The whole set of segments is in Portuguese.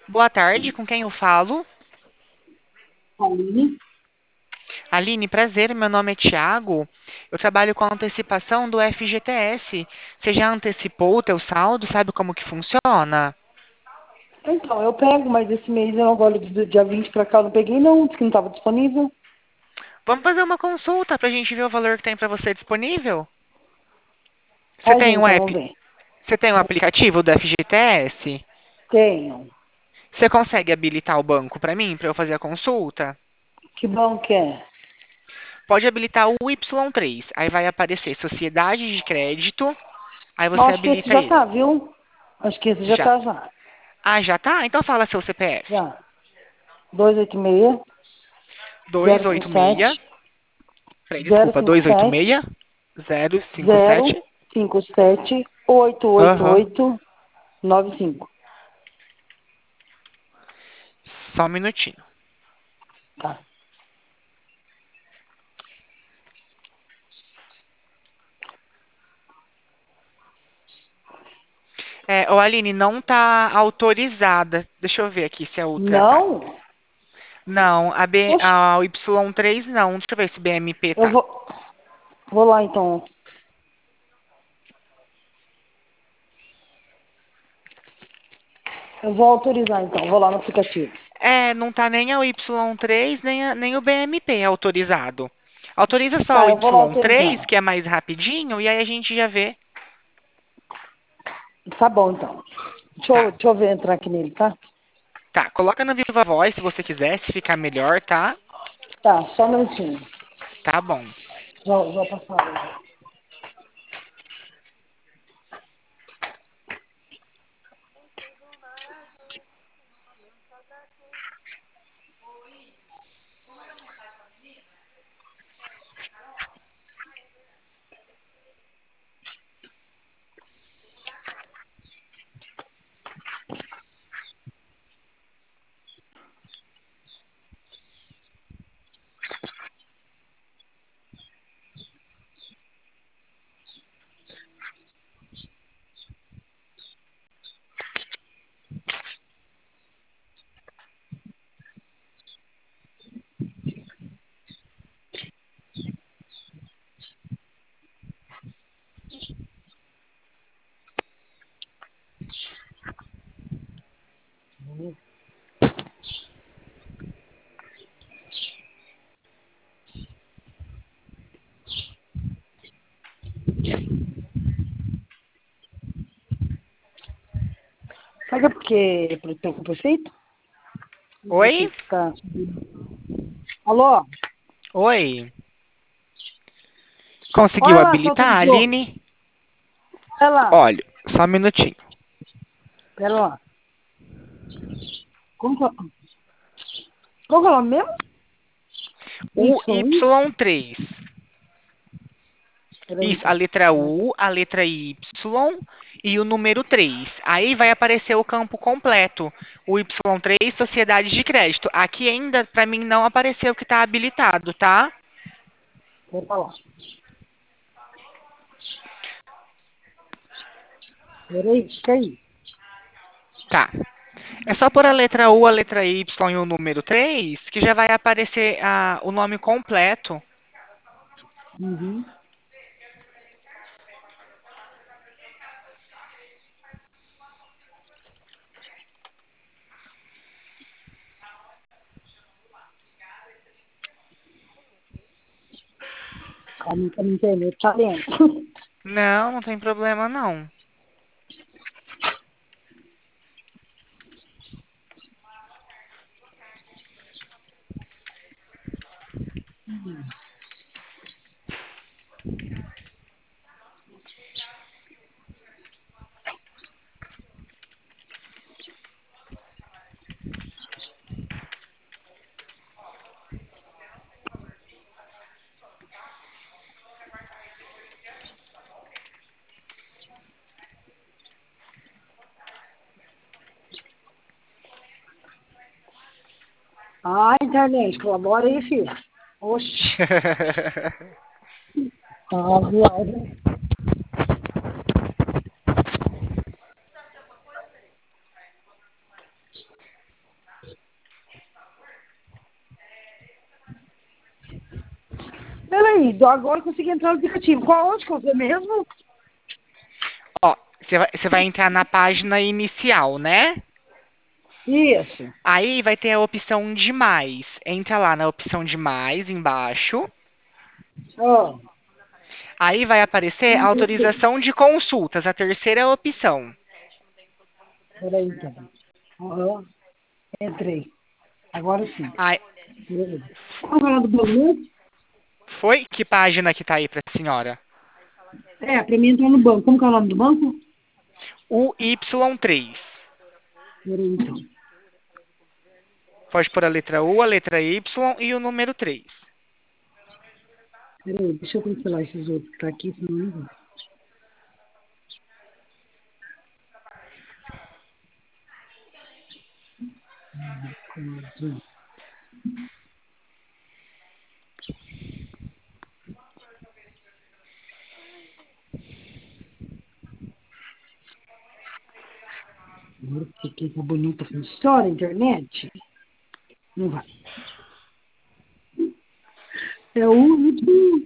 Boa tarde, com quem eu falo? Aline? Aline, prazer, meu nome é Tiago. Eu trabalho com a antecipação do FGTS. Você já antecipou o teu saldo? Sabe como que funciona? Então, eu pego, mas esse mês eu agora do dia 20 pra cá eu não peguei não, disse que não estava disponível. Vamos fazer uma consulta para a gente ver o valor que tem para você disponível? Você Pode tem um então, app? vamos ver. Você tem um aplicativo do FGTS? Tenho. Você consegue habilitar o banco para mim, para eu fazer a consulta? Que bom que é. Pode habilitar o Y3. Aí vai aparecer Sociedade de Crédito. Aí Mas você acho que esse habilita já ele. tá, viu? Acho que esse já Já. tá já. Ah, já tá? Então fala seu CPF. Já. 286 286. 057 Peraí, desculpa, 057 286 057. 057 888 Aham. 95. Só um minutinho. Tá. Ô Aline, não tá autorizada. Deixa eu ver aqui se a outra tá. Não? Não, Oxe, a Y3 não. Deixa eu ver se BMP eu tá. vou lá então. Eu vou autorizar então, vou lá no aplicativo. Não tá nem a Y3, nem o BMP autorizado. Autoriza só o Tá, eu vou lá Y3, autorizar. que é mais rapidinho, e aí a gente já vê. Tá bom então. Tá, Deixa eu ver entrar aqui nele, tá? tá. Coloca no Viva Voz se você quiser, se ficar melhor, tá? Tá, só um minutinho. Tá bom. Já passaram. Sabe por que proteção com prefeito? O Oi? prefeito fica. Alô? Oi. Conseguiu Olha lá se habilitar, autorizou. Aline? Olha lá. Olha, só um minutinho. Pera lá. Como que é? Qual que é o nome mesmo? O Y1? Y3. Peraí. Isso, a letra U, a letra Y e o número 3. Aí vai aparecer o campo completo. O Y3, Sociedade de Crédito. Aqui ainda, para mim, não apareceu que está habilitado, tá? Pera lá. Peraí, fica aí. Tá. É só por a letra U, a letra Y e o número 3 que já vai aparecer o nome completo. Uhum. Calma que a minha internet tá lento. Não, não tem problema não. Ah, internet, colabora aí, filha. Oxe. Ah, viagem. aí, agora eu consegui entrar no aplicativo. Onde que eu vou mesmo? Ó, você vai entrar na página inicial, né? Isso. Aí vai ter a opção de mais. Entra lá na opção de mais embaixo. Ó, Aí vai aparecer autorização de consultas, a terceira opção. peraí, então. Ó, entrei. Agora sim. Aí, Beleza. Qual é o nome do banco? foi? Que página que tá aí pra senhora? Pra mim entrar no banco. Como que é o nome do banco? O Y3. Peraí, então. Pode pôr a letra U, a letra Y e o número 3. Peraí, deixa eu cancelar esses outros que tá aqui, senão não vai. Quatro. Agora que aqui tá bonita, funciona a internet? Não vai. É o último.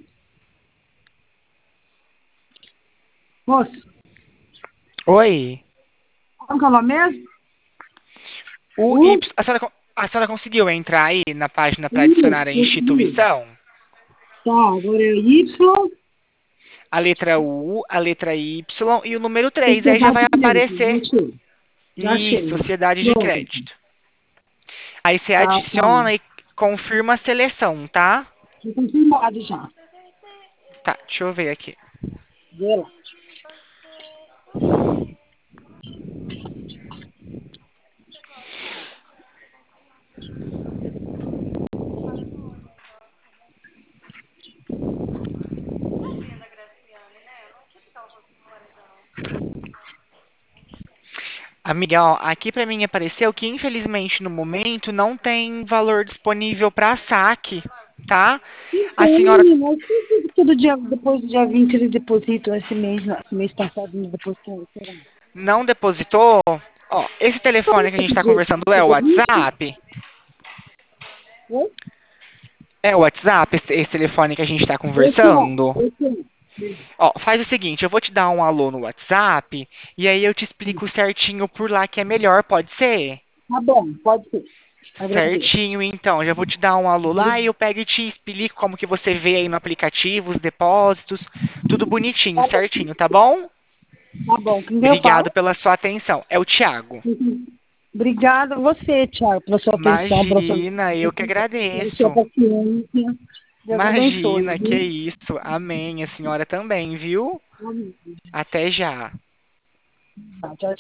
Moço, Oi. como que é o nome mesmo? O Y. U, A senhora conseguiu entrar aí na página para I, adicionar a consegui. instituição? Tá, agora é Y, A letra U, a letra Y e o número 3. Aí já sociedade vai de crédito. Já aparecer. achei. Já Isso, achei. sociedade de Pronto. crédito. Aí você Tá, tá. adiciona e confirma a seleção, tá? Já confirmado já. Tá, deixa eu ver aqui. Vê lá. Amiga, ó, aqui pra mim apareceu que infelizmente no momento não tem valor disponível para saque, tá? A Então, senhora menina, eu sei que todo dia, depois do dia 20 eles depositam esse mês, não, esse mês passado eles depositaram, será? não depositou? Ó, esse telefone que a gente está conversando é o WhatsApp? Oi? É o WhatsApp, esse telefone que a gente está Esse é, conversando? esse é. Ó, faz o seguinte, eu vou te dar um alô no WhatsApp e aí eu te explico certinho por lá que é melhor, pode ser? Tá bom, pode ser. Agradeço. Certinho, então. Já vou te dar um alô lá e eu pego e te explico como que você vê aí no aplicativo, os depósitos, tudo bonitinho, Tá bom, certinho, tá bom? tá bom. Com quem eu Obrigado falo? pela sua atenção. É o Thiago. Uhum. Obrigada a você, Thiago, pela sua atenção, Imagina, eu que pela sua agradeço. paciência. Deus abençoe, Imagina, que viu? isso. Amém. A senhora também, viu? Amém. Até já. Tá, tchau,